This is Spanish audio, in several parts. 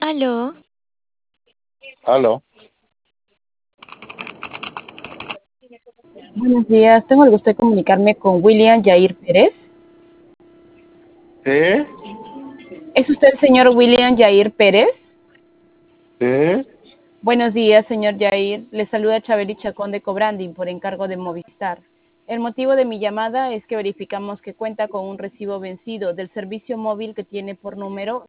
Aló, Aló. Buenos días, tengo el gusto de comunicarme con William Yair Pérez. ¿Sí? ¿Es usted el señor William Yair Pérez? ¿Sí? Buenos días, señor Yair. Le saluda Chabeli Chacón de Cobranding por encargo de Movistar. El motivo de mi llamada es que verificamos que cuenta con un recibo vencido del servicio móvil que tiene por número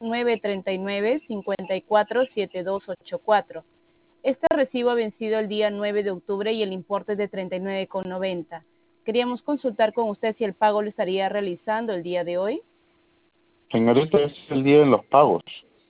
939-547284. Este recibo ha vencido el día 9 de octubre y el importe es de 39,90. Queríamos consultar con usted si el pago lo estaría realizando el día de hoy. Señorita, es el día de los pagos.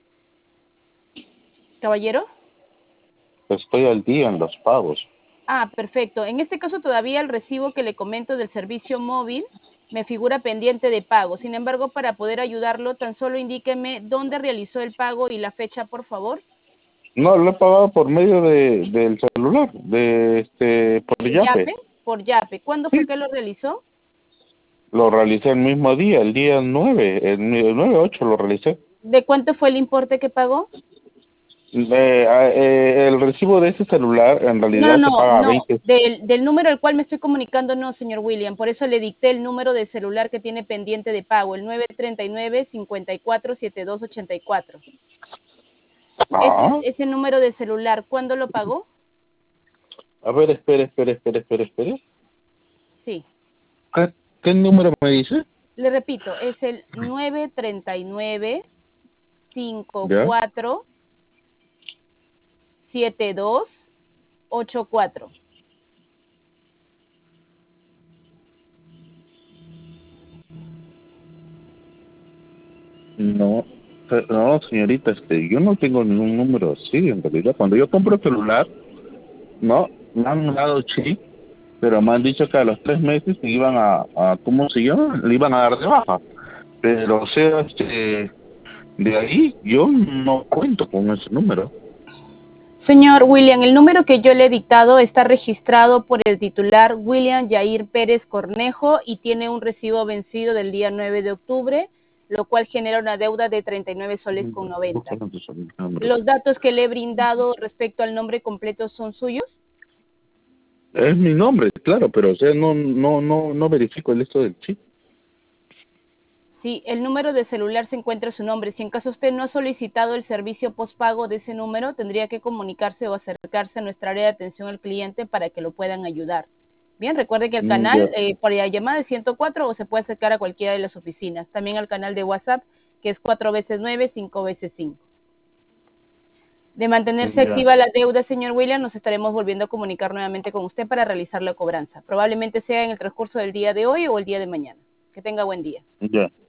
Caballero. Estoy al día en los pagos. Perfecto. En este caso todavía el recibo que le comento del servicio móvil me figura pendiente de pago. Sin embargo, para poder ayudarlo, tan solo indíqueme dónde realizó el pago y la fecha, por favor. No, lo he pagado por medio del celular, por ¿Por Yape. Yape? Por Yape. ¿Cuándo fue Sí. que lo realizó? Lo realicé el mismo día, el día 9, el 9/8 lo realicé. ¿De cuánto fue el importe que pagó? El recibo de ese celular en No, realidad se no, paga a no. 20. Del número al cual me estoy comunicando, no, señor William. Por eso le dicté el número de celular que tiene pendiente de pago, el 939-547284. Ah, Ese número de celular, ¿cuándo lo pagó? a ver, espere. Sí. ¿Qué número me dice? Le repito, es el 939 ¿Ya? 54 7284. No, no, señorita, yo no tengo ningún número así, en realidad. Cuando yo compro celular, no, me han dado chip, pero me han dicho que a los 3 meses me iban ¿cómo se llama? Le iban a dar de baja. Pero, o sea, de ahí yo no cuento con ese número. Señor William, el número que yo le he dictado está registrado por el titular William Yair Pérez Cornejo y tiene un recibo vencido del día 9 de octubre, lo cual genera una deuda de 39 soles con 90. Búscalo en tu celular. ¿Los datos que le he brindado respecto al nombre completo son suyos? Es mi nombre, claro, pero, o sea, no verifico el esto del chip. Sí, el número de celular se encuentra a su nombre. Si en caso usted no ha solicitado el servicio postpago de ese número, tendría que comunicarse o acercarse a nuestra área de atención al cliente para que lo puedan ayudar. Bien, recuerde que el Ya, canal por la llamada es 104 o se puede acercar a cualquiera de las oficinas. También al canal de WhatsApp, que es 4 veces 9 5 veces 5. De mantenerse ya, activa la deuda, señor William, nos estaremos volviendo a comunicar nuevamente con usted para realizar la cobranza. Probablemente sea en el transcurso del día de hoy o el día de mañana. Que tenga buen día. ya.